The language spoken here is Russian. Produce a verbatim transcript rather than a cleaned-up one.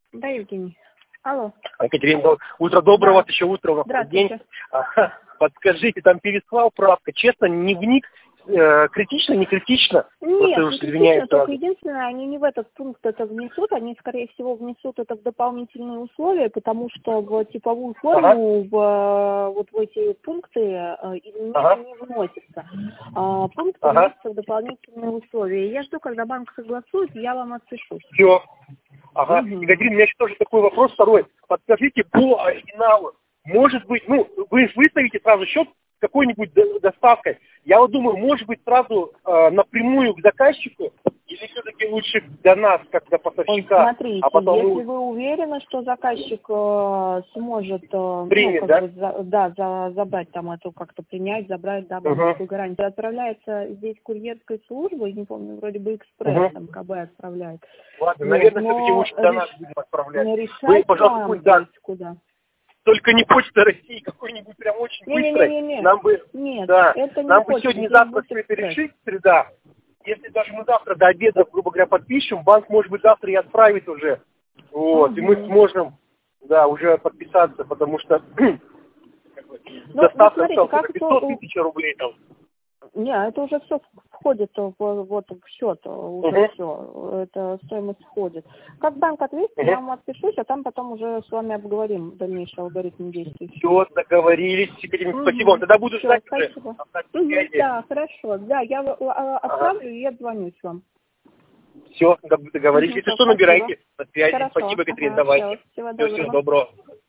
Да, Евгений. Алло. Екатерина, утро доброе, Да. у вас еще утро, у нас день. Здравствуйте. Ага. Подскажите, там переслал правка. Честно, не вник, э, критично, не критично. Нет, Просто не уж критично, извиняюсь только сразу. единственное, они не в этот пункт это внесут, они, скорее всего, внесут это в дополнительные условия, потому что в типовую форму Ага. в, вот в эти пункты э, изменения Ага. не вносятся. А, пункты Ага. вносятся в дополнительные условия. Я жду, когда банк согласует, я вам отпишусь. Все. Ага. Угу. Екатерина, у меня еще тоже такой вопрос второй. Подскажите по оригиналу. Может быть, ну, вы выставите сразу счет с какой-нибудь до- доставкой. Я вот думаю, может быть, сразу э, напрямую к заказчику, или все-таки лучше до нас, как до Ой, поставщика, смотрите, а потом... если вы уверены, что заказчик э, сможет, э, ну, Принят, как да? бы, за- да, за- забрать там эту, как-то принять, забрать, да, Угу. банковскую гарантию, отправляется здесь курьерской службой, не помню, вроде бы экспресс, Угу. там, КБ отправляет. Ладно, Вот, наверное, все-таки но лучше до нас реш... будем отправлять. но Вы, решать пожалуйста, вам, пусть, то да, есть куда. только не Почта России, какой-нибудь прям очень быстрой. Не-не-не-не-не, Нам бы, нет, да, это не нам бы почта, сегодня здесь завтра будет все это экспресс. решить, среда. Если даже мы завтра до обеда, грубо говоря, подпишем, банк может быть завтра и отправит уже. Вот, и мы Угу. сможем, да, уже подписаться, потому что Ну, вы доставка смотрите, стала как пятьсот то... тысяч рублей там. Не, это уже все входит в, вот, в счет, уже Угу. все, это стоимость входит. Как банк ответит, Угу. я вам отпишусь, а там потом уже с вами обговорим дальнейший алгоритм действий. Все, договорились. Екатерина, Угу. спасибо вам. Тогда буду Все, ждать уже. спасибо. Остаток Угу. связи. Да, хорошо, да, я в- а, Ага. отправлю и отзвонюсь вам. Все, договорились. Угу, Если все, что, спасибо. набирайте. На связи. Хорошо, Спасибо, Екатерина, ага, все, давайте. всего Все, всего доброго. доброго.